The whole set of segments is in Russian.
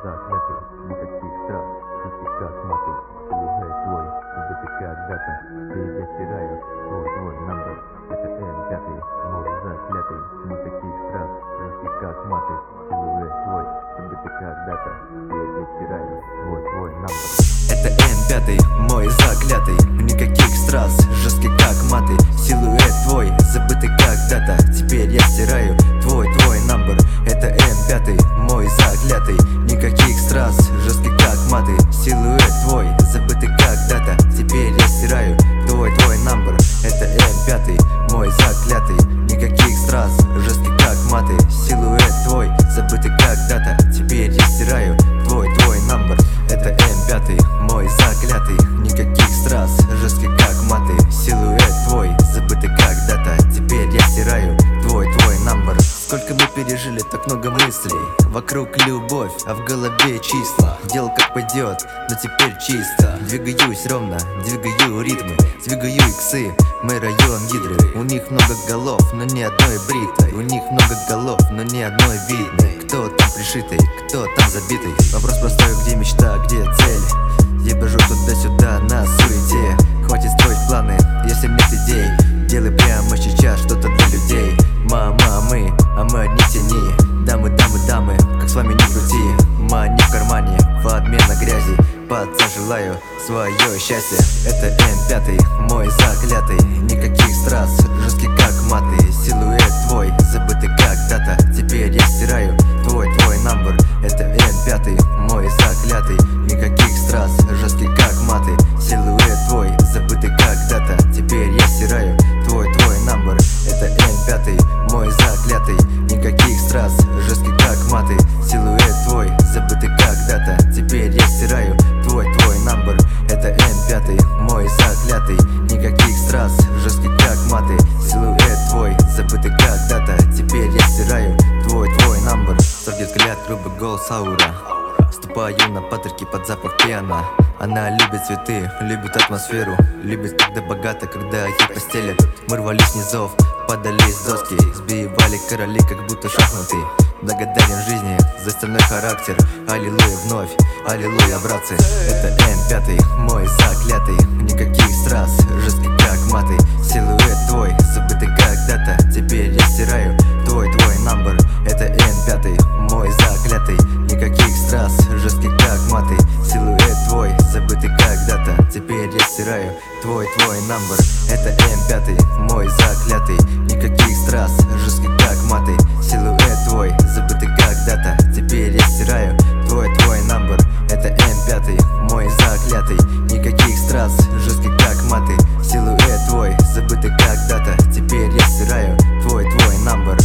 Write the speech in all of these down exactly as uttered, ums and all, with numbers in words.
заклятый, никаких страх, жесткий как маты, силуэт твой, забытый когда-то, теперь я стираю твой, твой номер, это эм пять, мой заклятый, никаких страх, жесткий как маты, силуэт твой, забытый когда-то, теперь я стираю твой, твой номер. Это эм пять, мой заклятый, никаких страз, жесткий как маты, силуэт твой, забытый когда-то, теперь я стираю твой, твой номер. Это эм пять, мой заклятый, никаких страз, жесткий как маты, силуэт твой, забытый когда-то, теперь я стираю твой, твой номер. Это эм пять, мой заклятый, никаких страз, жесткий как маты, силуэт твой, забытый когда-то, теперь я стираю твой, твой номер. Это эм пять, мой заклятый, никаких страз, жесткий как маты, силуэт твой, забытый когда-то, теперь я стираю твой, твой номер. Сколько мы пережили, так много мыслей, вокруг любовь, а в голове числа. Делал как пойдет, но теперь чисто. Двигаюсь ровно, двигаю ритмы, двигаю иксы, мой район гидры. У них много голов, но ни одной бритой. У них много голов, но ни одной видной. Кто там пришитый, кто там забитый? Вопрос простой, где мечта, где цель? Я бежу туда-сюда на суете. Хватит строить планы, если нет идей. Делай прямо сейчас что-то для людей. Мама, мы, а мы одни в тени. Дамы, дамы, дамы, как с вами не крути. Мани в кармане, подмена грязи. Паца, желаю свое счастье. Это эм пять, мой заклятый, никаких страз, жесткий как маты, силуэт твой, забытый когда-то, теперь я стираю твой, твой номер. Это эм пять, мой заклятый, никаких страз, жесткий как маты, силуэт твой, забытый когда-то, теперь я стираю твой, твой номер. Это эм пять, мой заклятый, никаких страз, жесткий как маты, силуэт твой, забытый когда-то, теперь я стираю твой, твой номер. Это эм пять, мой заклятый, никаких страз, жесткий как маты, силуэт твой, забытый когда-то, теперь я стираю твой, твой номер. Сорвет взгляд, грубый голос, аура. Ступаю на патрики под запах пьяна. Она любит цветы, любит атмосферу, любит, когда богато, когда ей постелят. Мы рвались с низов, падали с доски, сбивали короли, как будто шахматы. Благодарен жизни за стальной характер. Аллилуйя вновь, аллилуйя, братцы. Это эм пять, мой заклятый, никаких страз, жесткий как маты, силуэт твой, забытый когда-то, теперь я стираю твой, твой номер. Это эм пять, мой заклятый, никаких страз, жесткий как маты, силуэт твой, забытый когда-то, теперь я стираю твой, твой номер. Это эм пять, мой заклятый, никаких страз, жесткий как маты, силуэт твой, забытый когда-то, теперь я стираю твой, твой номер. Это эм пять, мой заклятый, никаких страз, жесткий как маты, силуэт твой, забытый когда-то, теперь я стираю твой, твой номер.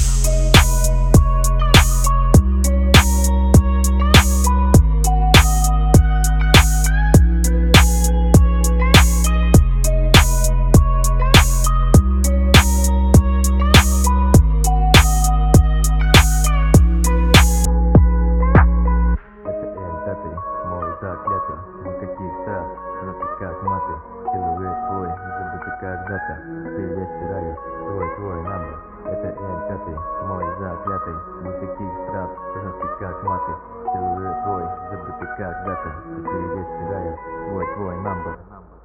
Заклятый, никаких страх, жесткий как маты, силуэт твой, забытый когда-то, теперь я стираю твой, твой номер. Это эм пять, мой заклятый, никаких страх, жесткий как маты, силуэт твой, забытый когда-то, теперь я стираю твой, твой номер.